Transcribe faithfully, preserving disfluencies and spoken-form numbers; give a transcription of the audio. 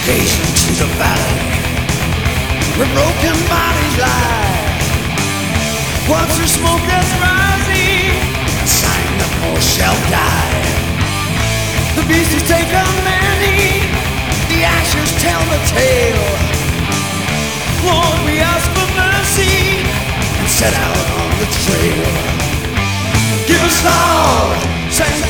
vacation to the valley where broken bodies lie. Once the smoke is rising, a sign that more shall die. The beasties take a many, the ashes tell the tale. Lord, we ask for mercy and set out on the trail. Give us all